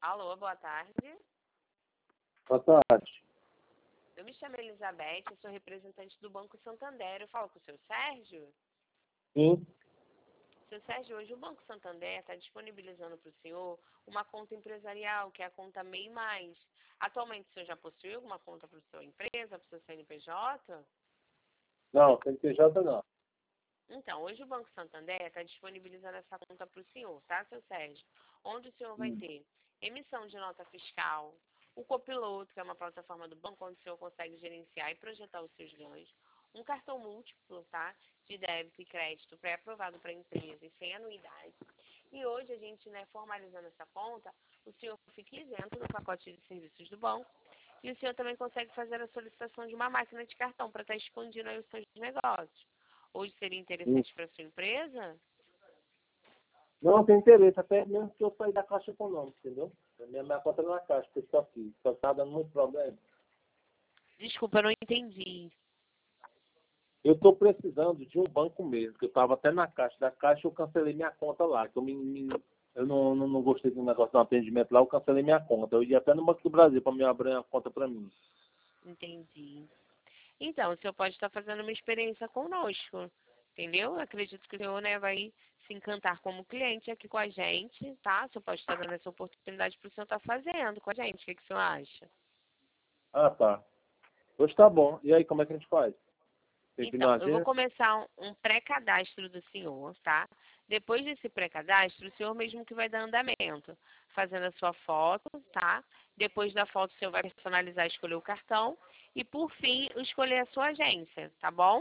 Alô, boa tarde. Boa tarde. Eu me chamo Elizabeth, eu sou representante do Banco Santander. Eu falo com o seu Sérgio? Sim. Seu Sérgio, hoje o Banco Santander está disponibilizando para o senhor uma conta empresarial, que é a conta MEI Mais. Atualmente, o senhor já possui alguma conta para a sua empresa, para o seu CNPJ? Não, CNPJ não. Então, hoje o Banco Santander está disponibilizando essa conta para o senhor, tá, seu Sérgio? Onde o senhor vai ter emissão de nota fiscal, o Copiloto, que é uma plataforma do banco onde o senhor consegue gerenciar e projetar os seus ganhos, um cartão múltiplo, tá, de débito e crédito pré-aprovado para a empresa e sem anuidade. E hoje a gente, né, formalizando essa conta, o senhor fica isento do pacote de serviços do banco e o senhor também consegue fazer a solicitação de uma máquina de cartão para estar expandindo aí os seus negócios. Hoje seria interessante para a sua empresa? Não tem interesse, até mesmo que eu sair da Caixa Econômica, entendeu? Minha conta é na Caixa, porque estou aqui. Só está dando muito problema. Desculpa, eu não entendi. Eu estou precisando de um banco mesmo, que eu estava até na Caixa. Da Caixa eu cancelei minha conta lá. Que eu não gostei do negócio do atendimento lá, eu cancelei minha conta. Eu ia até no Banco do Brasil para me abrir uma conta para mim. Entendi. Então, o senhor pode estar fazendo uma experiência conosco, entendeu? Eu acredito que o senhor, né, vai se encantar como cliente aqui com a gente, tá? O senhor pode estar dando essa oportunidade para o senhor estar fazendo com a gente. O que o senhor acha? Ah, tá. Hoje tá bom. E aí, como é que a gente faz? Tem que ir Então, na eu vou agência? começar um pré-cadastro do senhor, tá? Depois desse pré-cadastro, o senhor mesmo que vai dar andamento, fazendo a sua foto, tá? Depois da foto, o senhor vai personalizar, escolher o cartão e, por fim, escolher a sua agência, tá bom?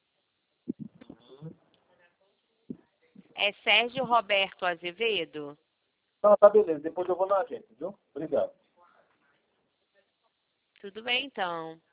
É Sérgio Roberto Azevedo? Não, tá beleza. Depois eu vou na agência, viu? Obrigado. Tudo bem, então.